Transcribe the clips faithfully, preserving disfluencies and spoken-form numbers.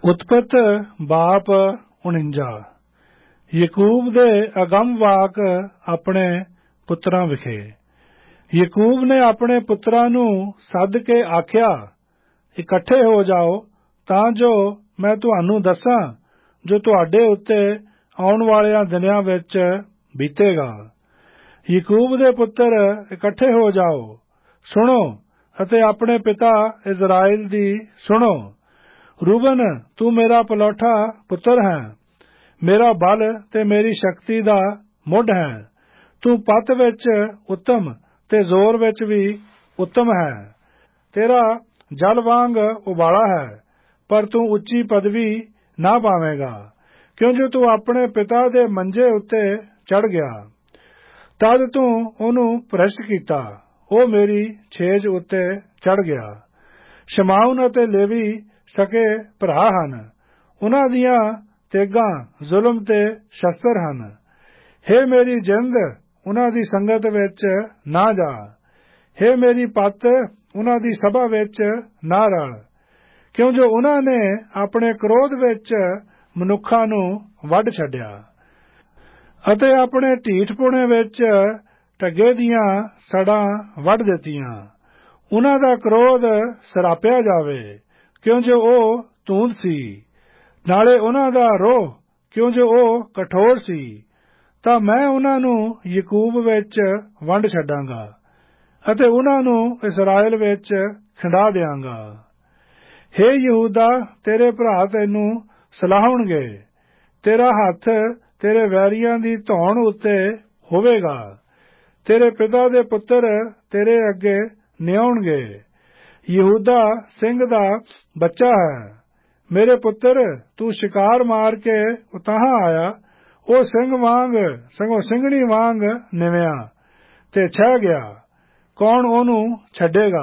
ਉਤਪਤ ਬਾਪ ਉਣੰਜਾ। ਯਕੂਬ ਦੇ ਅਗੰਮ ਵਾਕ ਆਪਣੇ ਪੁੱਤਰਾਂ ਵਿਖੇ। ਯਕੂਬ ਨੇ ਆਪਣੇ ਪੁੱਤਰਾਂ ਨੂੰ ਸੱਦ ਕੇ ਆਖਿਆ, ਇਕੱਠੇ ਹੋ ਜਾਓ ਤਾਂ ਜੋ ਮੈਂ ਤੁਹਾਨੂੰ ਦੱਸਾਂ ਜੋ ਤੁਹਾਡੇ ਉੱਤੇ ਆਉਣ ਵਾਲਿਆਂ ਦਿਨਾਂ ਵਿੱਚ ਬੀਤੇਗਾ। ਯਕੂਬ ਦੇ ਪੁੱਤਰ ਇਕੱਠੇ ਹੋ ਜਾਓ, ਸੁਣੋ ਅਤੇ ਆਪਣੇ ਪਿਤਾ ਇਜ਼ਰਾਈਲ ਦੀ ਸੁਣੋ। ਰੂਬਨ, ਤੂੰ ਮੇਰਾ ਪਲੌਠਾ ਪੁੱਤਰ ਹੈ, ਮੇਰਾ ਬਲ ਤੇ ਮੇਰੀ ਸ਼ਕਤੀ ਦਾ ਮੁੱਢ ਹੈ। ਤੂੰ ਪੱਤ ਵਿੱਚ ਉੱਤਮ ਤੇ ਜ਼ੋਰ ਵਿੱਚ ਵੀ ਉੱਤਮ ਹੈ। ਤੇਰਾ ਜਲ ਵਾਂਗ ਉਬਾਲਾ ਹੈ, ਪਰ ਤੂੰ ਉੱਚੀ ਪਦਵੀ ਨਾ ਪਾਵੇਂਗਾ, ਕਿਉਂਕਿ ਤੂੰ ਆਪਣੇ ਪਿਤਾ ਦੇ ਮੰਜੇ ਉੱਤੇ ਚੜ੍ਹ ਗਿਆ। ਤਦ ਤੂੰ ਉਹਨੂੰ ਭ੍ਰਸ਼ਟ ਕੀਤਾ, ਉਹ ਮੇਰੀ ਛੇਜ ਉੱਤੇ ਚੜ੍ਹ ਗਿਆ। ਸ਼ਮਾਉਨ ਅਤੇ ਲੇਵੀ ਸਕੇ ਭਰਾ ਹਨ, ਉਨ੍ਹਾਂ ਦੀਆਂ ਤੇਗਾਂ ਜ਼ੁਲਮ ਤੇ ਸ਼ਸਤਰ ਹਨ। ਹੇ ਮੇਰੀ ਜਿੰਦ, ਉਨ੍ਹਾਂ ਦੀ ਸੰਗਤ ਵਿੱਚ ਨਾ ਜਾ। ਹੇ ਮੇਰੀ ਪੱਤ, ਉਨ੍ਹਾਂ ਦੀ ਸਭਾ ਵਿੱਚ ਨਾ ਰਲ, ਕਿਉਂ ਜੋ ਉਨ੍ਹਾਂ ਨੇ ਆਪਣੇ ਕ੍ਰੋਧ ਵਿੱਚ ਮਨੁੱਖਾਂ ਨੂੰ ਵੱਢ ਛੱਡਿਆ ਅਤੇ ਆਪਣੇ ਢੀਠਪੁਣੇ ਵਿੱਚ ਢੱਗੇ ਦੀਆਂ ਸੜਾਂ ਵੱਢ ਦਿੱਤੀਆਂ। ਉਨ੍ਹਾਂ ਦਾ ਕ੍ਰੋਧ ਸਰਾਪਿਆ ਜਾਵੇ, ਕਿਉਂ ਜੋ ਉਹ ਧੂੰਦ ਸੀ, ਨਾਲੇ ਉਨ੍ਹਾਂ ਦਾ ਰੋਹ, ਕਿਉਂ ਜੋ ਉਹ ਕਠੋਰ ਸੀ। ਤਾਂ ਮੈਂ ਉਨ੍ਹਾਂ ਨੂੰ ਯਕੂਬ ਵਿੱਚ ਵੰਡ ਛੱਡਾਂਗਾ ਅਤੇ ਉਨ੍ਹਾਂ ਨੂੰ ਇਸਰਾਏਲ ਵਿੱਚ ਖਿੰਡਾ ਦਿਆਂਗਾ। ਹੇ ਯਹੂਦਾ, ਤੇਰੇ ਭਰਾ ਤੈਨੂੰ ਸਲਾਹੁਣਗੇ, ਤੇਰਾ ਹੱਥ ਤੇਰੇ ਵੈਰੀਆਂ ਦੀ ਧੌਣ ਉੱਤੇ ਹੋਵੇਗਾ। ਤੇਰੇ ਪਿਤਾ ਦੇ ਪੁੱਤਰ ਤੇਰੇ ਅੱਗੇ ਨਿਆਉਣਗੇ। ਯਹੂਦਾ ਸਿੰਘ ਦਾ ਬੱਚਾ ਹੈ, ਮੇਰੇ ਪੁੱਤਰ, ਤੂੰ ਸ਼ਿਕਾਰ ਮਾਰ ਕੇ ਉਤਾਹਾਂ ਆਇਆ। ਉਹ ਸਿੰਘ ਵਾਂਗ ਸਗੋਂ ਸਿੰਘਣੀ ਵਾਂਗ ਨਿਵਿਆ ਤੇ ਛਹਿ ਗਿਆ, ਕੌਣ ਉਹਨੂੰ ਛੱਡੇਗਾ।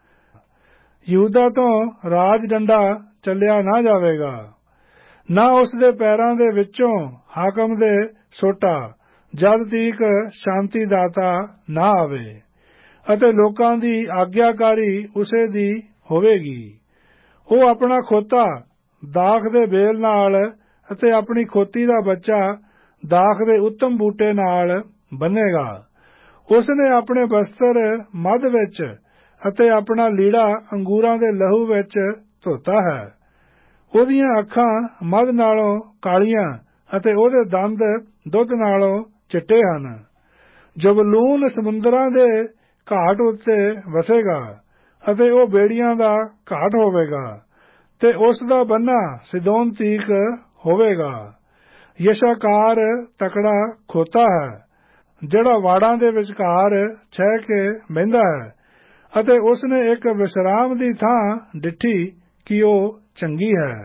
ਯਹੂਦਾ ਤੋਂ ਰਾਜ ਡੰਡਾ ਚੱਲਿਆ ਨਾ ਜਾਵੇਗਾ, ਨਾ ਉਸ ਦੇ ਪੈਰਾਂ ਦੇ ਵਿੱਚੋਂ ਹਾਕਮ ਦੇ ਸੋਟਾ, ਜਦ ਤੀਕ ਸ਼ਾਂਤੀ ਦਾਤਾ ਨਾ ਆਵੇ ਅਤੇ ਲੋਕਾਂ ਦੀ ਆਗਿਆਕਾਰੀ ਉਸੇ ਦੀ ਹੋਵੇਗੀ। ਉਹ ਆਪਣਾ ਖੋਤਾ ਦਾਖ ਦੇ ਬੇਲ ਨਾਲ ਅਤੇ ਆਪਣੀ ਖੋਤੀ ਦਾ ਬੱਚਾ ਦਾਖ ਦੇ ਉੱਤਮ ਬੂਟੇ ਨਾਲ ਬੰਨੇਗਾ। ਉਸ ਨੇ ਆਪਣੇ ਬਸਤਰ ਮੱਧ ਵਿੱਚ ਅਤੇ ਆਪਣਾ ਲੀੜਾ ਅੰਗੂਰਾਂ ਦੇ ਲਹੂ ਵਿੱਚ ਧੋਤਾ ਹੈ। ਉਹਦੀਆਂ ਅੱਖਾਂ ਮੱਧ ਨਾਲੋਂ ਕਾਲੀਆਂ ਅਤੇ ਉਹਦੇ ਦੰਦ ਦੁੱਧ ਨਾਲੋਂ ਚਿੱਟੇ ਹਨ। ਜ਼ਬੂਲੂਨ ਸਮੁੰਦਰਾਂ ਦੇ ਘਾਟ ਉੱਤੇ ਵਸੇਗਾ ਅਤੇ ਉਹ ਬੇੜੀਆਂ ਦਾ ਘਾਟ ਹੋਵੇਗਾ ਤੇ ਉਸ ਦਾ ਬੰਨਾ ਸਿਦੋਨ ਤੀਕ ਹੋਵੇਗਾ। ਯਸ਼ਾਕਾਰ ਤਕੜਾ ਖੋਤਾ ਹੈ, ਜਿਹੜਾ ਵਾੜਾਂ ਦੇ ਵਿਚਕਾਰ ਛਹਿ ਕੇ ਬਹਿੰਦਾ ਹੈ, ਅਤੇ ਉਸ ਨੇ ਇੱਕ ਵਿਸ਼ਰਾਮ ਦੀ ਥਾਂ ਡਿੱਠੀ ਕਿ ਉਹ ਚੰਗੀ ਹੈ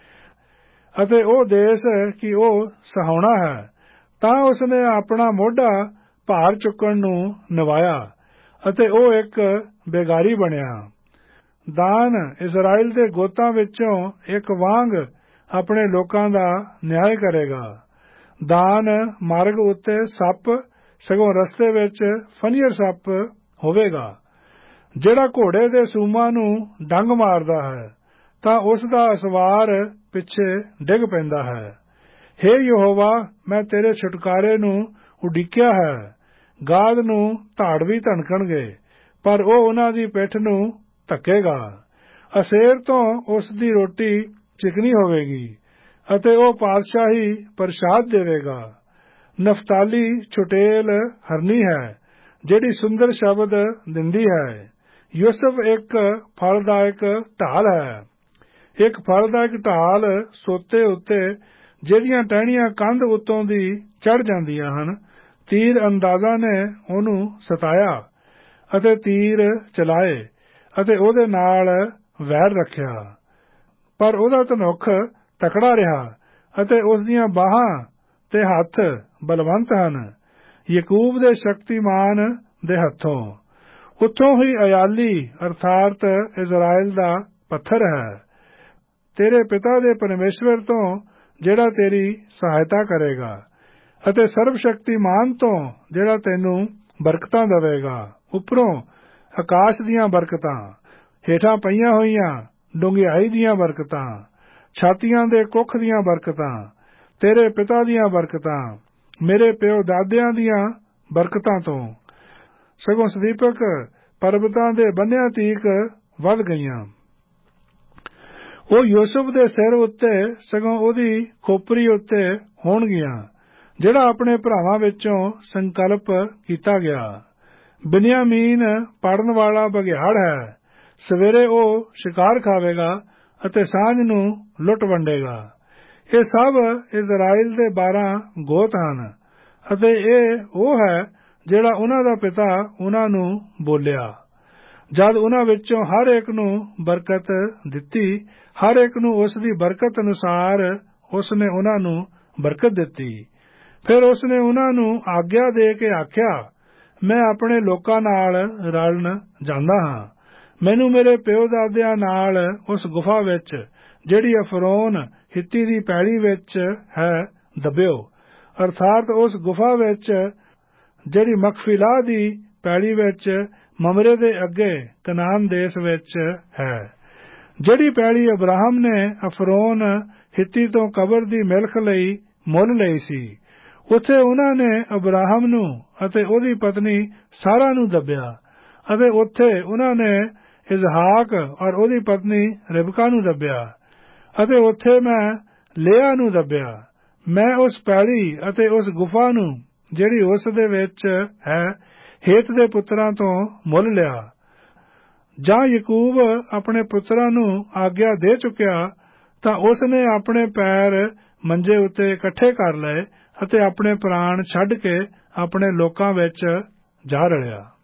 ਅਤੇ ਉਹ ਦੇਸ਼ ਕਿ ਉਹ ਸੁਹਾਵਣਾ ਹੈ। ਤਾਂ ਉਸ ਨੇ ਆਪਣਾ ਮੋਢਾ ਭਾਰ ਚੁੱਕਣ ਨੂੰ ਨਿਵਾਇਆ ਅਤੇ ਉਹ ਇੱਕ ਬੇਗਾਰੀ ਬਣਿਆ। ਦਾਨ ਇਜ਼ਰਾਈਲ ਦੇ ਗੋਤਾਂ ਵਿੱਚੋਂ ਇੱਕ ਵਾਂਗ ਆਪਣੇ ਲੋਕਾਂ ਦਾ ਨਿਆਂ ਕਰੇਗਾ। ਦਾਨ ਮਾਰਗ ਉੱਤੇ ਸੱਪ, ਸਗੋਂ ਰਸਤੇ ਵਿੱਚ ਫਨੀਅਰ ਸੱਪ ਹੋਵੇਗਾ। ਜਿਹੜਾ ਘੋੜੇ ਦੇ ਸੂਮਾਂ ਨੂੰ ਡੰਗ ਮਾਰਦਾ ਹੈ, ਤਾਂ ਉਸ ਦਾ ਅਸਵਾਰ ਪਿੱਛੇ ਡਿੱਗ ਪੈਂਦਾ ਹੈ। ਹੇ ਯਹੋਵਾ, ਮੈਂ ਤੇਰੇ ਛੁਟਕਾਰੇ ਨੂੰ ਉਡੀਕਿਆ ਹੈ। ਗਾਦ ਨੂੰ ਧਾੜਵੀ ਧਣਕਣਗੇ, ਪਰ ਉਹ ਉਨ੍ਹਾਂ ਦੀ ਪਿੱਠ ਨੂੰ ਧੱਕੇਗਾ। ਅਸੇਰ ਤੋਂ ਉਸ ਦੀ ਰੋਟੀ ਚਿਕਨੀ ਹੋਵੇਗੀ ਅਤੇ ਉਹ ਪਾਤਸ਼ਾਹੀ ਪ੍ਰਸ਼ਾਦ ਦੇਵੇਗਾ। ਨਫਤਾਲੀ ਛੁਟੇਲ ਹਰਨੀ ਹੈ, ਜਿਹੜੀ ਸੁੰਦਰ ਸ਼ਬਦ ਦਿੰਦੀ ਹੈ। ਯੂਸਫ ਇੱਕ ਫਲਦਾਇਕ ਢਾਲ ਹੈ, ਇੱਕ ਫਲਦਾਇਕ ਢਾਲ ਸੋਤੇ ਉੱਤੇ, ਜਿਹਦੀਆਂ ਟਹਿਣੀਆਂ ਕੰਧ ਉੱਤੋਂ ਦੀ ਚੜ੍ਹ ਜਾਂਦੀਆਂ ਹਨ। ਤੀਰ ਅੰਦਾਜ਼ਾਂ ਨੇ ਉਹਨੂੰ ਸਤਾਇਆ ਅਤੇ ਤੀਰ ਚਲਾਏ ਅਤੇ ਉਹਦੇ ਨਾਲ ਵੈਰ ਰੱਖਿਆ, ਪਰ ਉਹਦਾ ਧਨੁੱਖ ਤਕੜਾ ਰਿਹਾ ਅਤੇ ਉਸ ਦੀਆਂ ਬਾਹਾਂ ਤੇ ਹੱਥ ਬਲਵੰਤ ਹਨ। ਯਕੂਬ ਦੇ ਸ਼ਕਤੀਮਾਨ ਦੇ ਹੱਥੋਂ, ਉੱਥੋਂ ਹੀ ਅਯਾਲੀ ਅਰਥਾਤ ਇਜ਼ਰਾਈਲ ਦਾ ਪੱਥਰ ਹੈ, ਤੇਰੇ ਪਿਤਾ ਦੇ ਪਰਮੇਸ਼ਵਰ ਤੋਂ, ਜਿਹੜਾ ਤੇਰੀ ਸਹਾਇਤਾ ਕਰੇਗਾ, ਅਤੇ ਸਰਵਸ਼ਕਤੀਮਾਨ ਤੋਂ, ਜਿਹੜਾ ਤੈਨੂੰ ਬਰਕਤਾਂ ਦੇਵੇਗਾ। ਉੱਪਰੋਂ ਆਕਾਸ਼ ਦੀਆਂ ਬਰਕਤਾਂ, ਹੇਠਾਂ ਪਈਆਂ ਹੋਈਆਂ ਡੂੰਘਿਆਈ ਦੀਆਂ ਬਰਕਤਾਂ, ਛਾਤੀਆਂ ਦੇ ਕੁੱਖ ਦੀਆਂ ਬਰਕਤਾਂ, ਤੇਰੇ ਪਿਤਾ ਦੀਆਂ ਬਰਕਤਾਂ, ਮੇਰੇ ਪਿਓ ਦਾਦਿਆਂ ਦੀਆਂ ਬਰਕਤਾਂ ਤੋਂ ਸਗੋਂ ਸਦੀਪਕ ਪਰਬਤਾਂ ਦੇ ਬੰਨਿਆਂ ਤੀਕ ਵੱਧ ਗਈਆਂ। ਉਹ ਯੂਸੁਫ ਦੇ ਸਿਰ ਉੱਤੇ ਸਗੋਂ ਉਹਦੀ ਖੋਪਰੀ ਉੱਤੇ ਹੋਣਗੀਆਂ, ਜਿਹੜਾ ਆਪਣੇ ਭਰਾਵਾਂ ਵਿੱਚੋਂ ਸੰਕਲਪ ਕੀਤਾ ਗਿਆ। ਬਿਨਿਆਮੀਨ ਪੜਨ ਵਾਲਾ ਬਘਿਆੜ ਹੈ, ਸਵੇਰੇ ਉਹ ਸ਼ਿਕਾਰ ਖਾਵੇਗਾ ਅਤੇ ਸਾਂਝ ਨੂੰ ਲੁੱਟ ਵੰਡੇਗਾ। ਇਹ ਸਭ ਇਜ਼ਰਾਈਲ ਦੇ ਬਾਰਾਂ ਗੋਤ ਹਨ ਅਤੇ ਇਹ ਉਹ ਹੈ ਜਿਹੜਾ ਉਹਨਾਂ ਦਾ ਪਿਤਾ ਉਹਨਾਂ ਨੂੰ ਬੋਲਿਆ। ਜਦ ਉਹਨਾਂ ਵਿੱਚੋਂ ਹਰ ਇੱਕ ਨੂੰ ਬਰਕਤ ਦਿੱਤੀ, ਹਰ ਇੱਕ ਨੂੰ ਉਸ ਦੀ ਬਰਕਤ ਅਨੁਸਾਰ ਉਸ ਨੇ ਉਹਨਾਂ ਨੂੰ ਬਰਕਤ ਦਿੱਤੀ। ਫਿਰ ਉਸ ਨੇ ਉਹਨਾਂ ਨੂੰ ਆਗਿਆ ਦੇ ਕੇ ਆਖਿਆ, ਮੈਂ ਆਪਣੇ ਲੋਕਾਂ ਨਾਲ ਰਲਣ ਜਾਂਦਾ ਹਾਂ। ਮੈਨੂੰ ਮੇਰੇ ਪਿਓ ਦਾਦਿਆਂ ਨਾਲ ਉਸ ਗੁਫਾ ਵਿੱਚ ਜਿਹੜੀ ਅਫਰੋਨ ਹਿੱਤੀ ਦੀ ਪੈਲੀ ਵਿੱਚ ਹੈ ਦੱਬਿਓ, ਅਰਥਾਤ ਉਸ ਗੁਫਾ ਵਿੱਚ ਜਿਹੜੀ ਮਖਫਿਲਾ ਦੀ ਪੈਲੀ ਵਿੱਚ ਮਮਰੇ ਦੇ ਅੱਗੇ ਕਨਾਨ ਦੇਸ਼ ਵਿੱਚ ਹੈ, ਜਿਹੜੀ ਪੈਲੀ ਅਬਰਾਹਮ ਨੇ ਅਫਰੋਨ ਹਿੱਤੀ ਤੋਂ ਕਬਰ ਦੀ ਮਿਲਕ ਲਈ ਮੁੱਲ ਲਈ ਸੀ। ਉੱਥੇ ਉਹਨਾਂ ਨੇ ਅਬਰਾਹਮ ਨੂੰ ਅਤੇ ਉਹਦੀ ਪਤਨੀ ਸਾਰਾ ਨੂੰ ਦੱਬਿਆ ਅਤੇ ਉੱਥੇ ਉਹਨਾਂ ਨੇ ਇਜ਼ਹਾਕ ਔਰ ਉਹਦੀ ਪਤਨੀ ਰਿਬਕਾ ਨੂੰ ਦੱਬਿਆ ਅਤੇ ਉੱਥੇ ਮੈਂ ਲਿਆ ਨੂੰ ਦੱਬਿਆ। ਮੈਂ ਉਸ ਪੈਲੀ ਅਤੇ ਉਸ ਗੁਫਾ ਨੂੰ ਜਿਹੜੀ ਉਸ ਦੇ ਵਿੱਚ ਹੈ ਹੇਤ ਦੇ ਪੁੱਤਰਾਂ ਤੋਂ ਮੁੱਲ ਲਿਆ। ਜਾਂ ਯਕੂਬ ਆਪਣੇ ਪੁੱਤਰਾਂ ਨੂੰ ਆਗਿਆ ਦੇ ਚੁੱਕਿਆ ਤਾਂ ਉਸ ਨੇ ਆਪਣੇ ਪੈਰ ਮੰਜੇ ਉੱਤੇ ਇਕੱਠੇ ਕਰ ਲਏ ਅਤੇ ਆਪਣੇ ਪ੍ਰਾਣ ਛੱਡ ਕੇ ਆਪਣੇ ਲੋਕਾਂ ਵਿੱਚ ਜਾ ਰਲਿਆ।